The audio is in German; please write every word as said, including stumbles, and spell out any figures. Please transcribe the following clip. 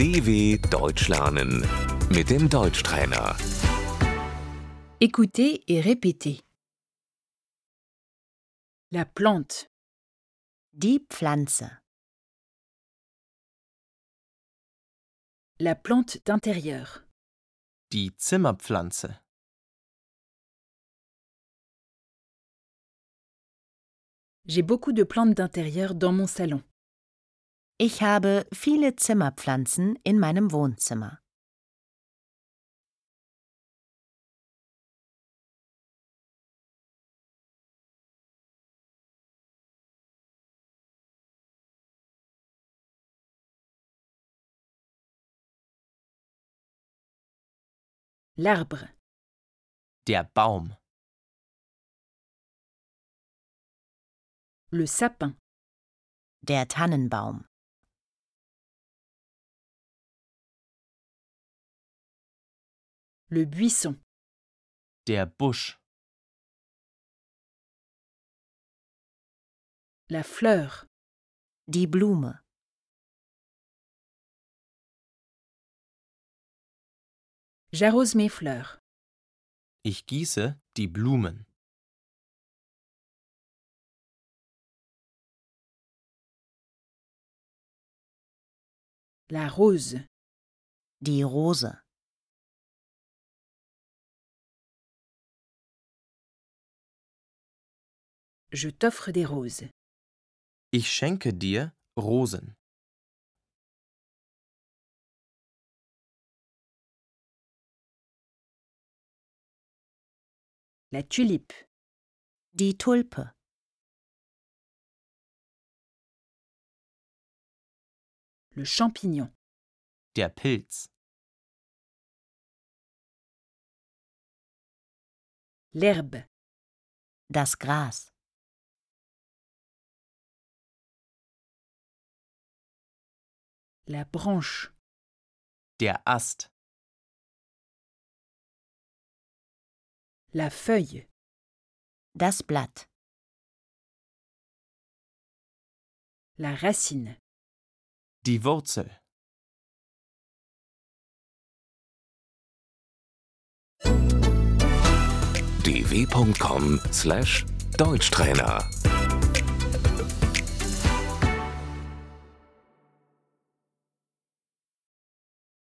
D W Deutsch lernen mit dem Deutschtrainer. Écoutez et répétez. La plante, Die Pflanze. la plante d'intérieur, Die Zimmerpflanze. j'ai beaucoup de plantes d'intérieur dans mon salon. Ich habe viele Zimmerpflanzen in meinem Wohnzimmer. L'arbre, Der Baum. le sapin, Der Tannenbaum. le buisson, Der Busch. la fleur, Die Blume. j'arrose mes fleurs. Ich gieße die Blumen. La rose, Die Rose. je t'offre des roses. Ich schenke dir Rosen. La tulipe, Die Tulpe. le champignon, Der Pilz. l'herbe, Das Gras. la branche, Der Ast. la feuille, Das Blatt. la racine. Die Wurzel. d w punkt com slash Deutschtrainer